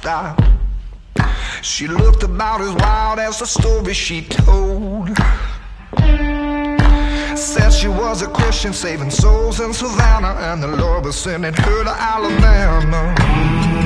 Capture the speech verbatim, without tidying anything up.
lifestyle. She looked about as wild as the story she told. Said she was a Christian saving souls in Savannah, and the Lord was sending her to Alabama.